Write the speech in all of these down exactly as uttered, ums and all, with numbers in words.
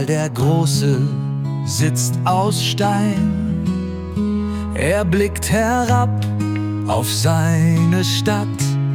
Karl der Große sitzt aus Stein. Er blickt herab auf seine Stadt.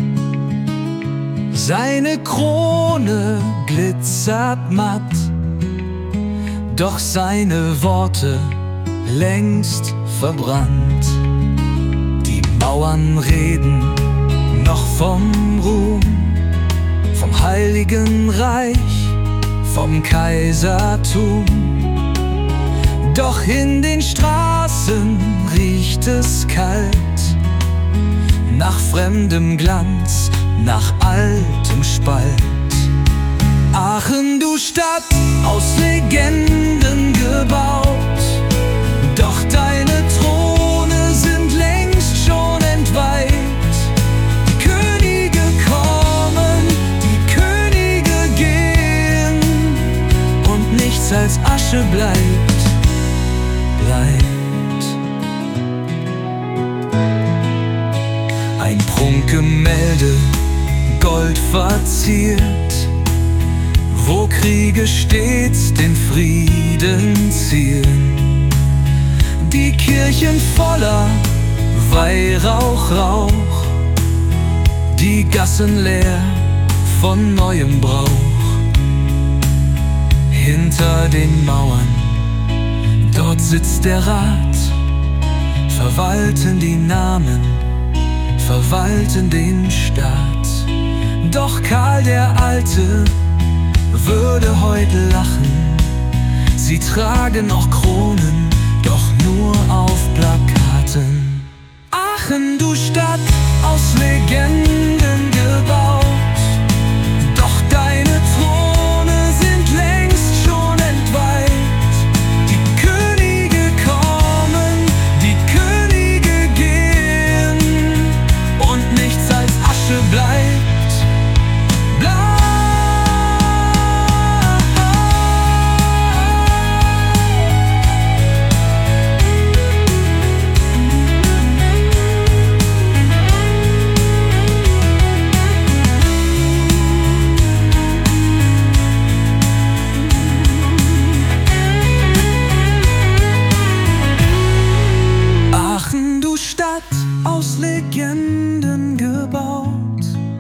Seine Krone glitzert matt, doch seine Worte längst verbrannt. Die Mauern reden noch vom Ruhm, vom Heiligen Reich, vom Kaisertum. Doch in den Straßen riecht es kalt, nach fremdem Glanz, nach altem Spalt. Aachen, du Stadt, aus Legenden gebaut, doch deine Throne sind längst schon entweiht. Die Könige kommen, die Könige gehen, und nichts als Asche bleibt, bleibt. Ein Prunkgemälde, Gold verziert, wo Kriege stets den Frieden zielen. Die Kirchen voller Weihrauch, Rauch, die Gassen leer von neuem Brauch. Hinter den Mauern, dort sitzt der Rat, verwalten die Namen, verwalten den Staat. Doch Karl der Alte würde heute lachen, sie tragen noch Kronen